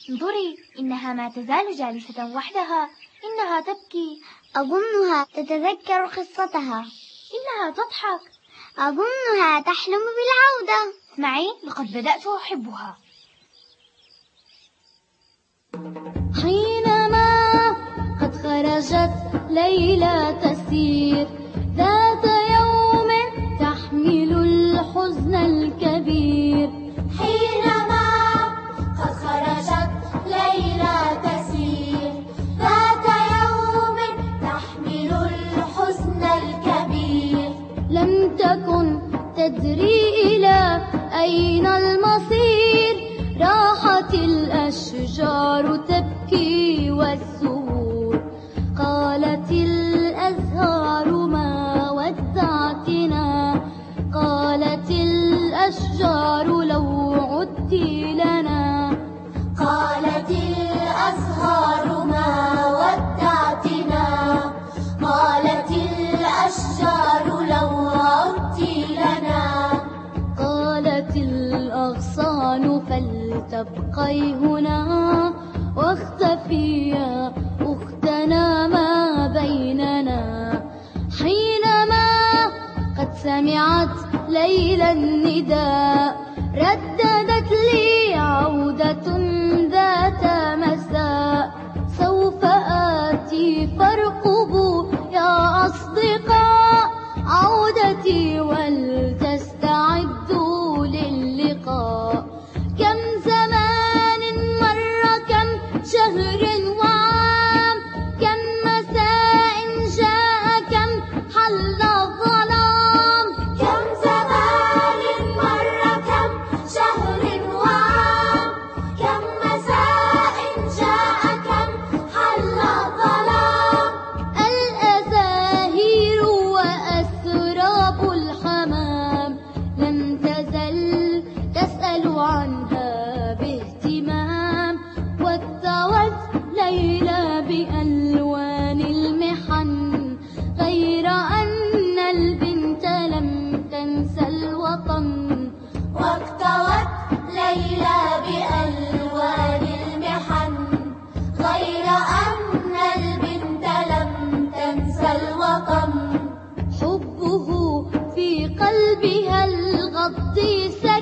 انظري، إنها ما تزال جالسة وحدها، إنها تبكي. أظنها تتذكر قصتها. إنها تضحك. أظنها تحلم بالعودة. معي، لقد بدأت أحبها. حينما قد خرجت ليلى تسير ذات يوم تحمل الحزن الكبير. حينما قد خرجت ليلى تسير ذات يوم تحمل الحزن الكبير. لم تكن تدري إلى أين المصير، راحت الأشجار تبكي والزهور. قالت الأزهار ما ودعتنا، قالت الأشجار لو عدتي لنا. قالت الأزهار ما ودعتنا، قالت الأشجار لو عدتي لنا. قالت الأغصان فلتبقي هنا واختفي يا أختنا ما بيننا. حينما قد سمعت ليلى النداء رددت لي عودة ذات مساء. سوف آتي فارقبوا يا أصدقاء عودتي ولتستعدوا للقاء. كم زمان مر، كم شهر وعام، كم مساء جاء، كم حل الظلام. كم زمان مر، كم شهر وعام، كم مساء جاء، كم حل الظلام. الأزاهير وأسراب الحمام لم تزل تسأل عنها باهتمام. واكتوت ليلى بألوان المحن، غير أن البنت لم تنسى الوطن. واكتوت ليلى بألوان المحن، غير أن البنت لم تنسى الوطن. حبه في قلبها الغض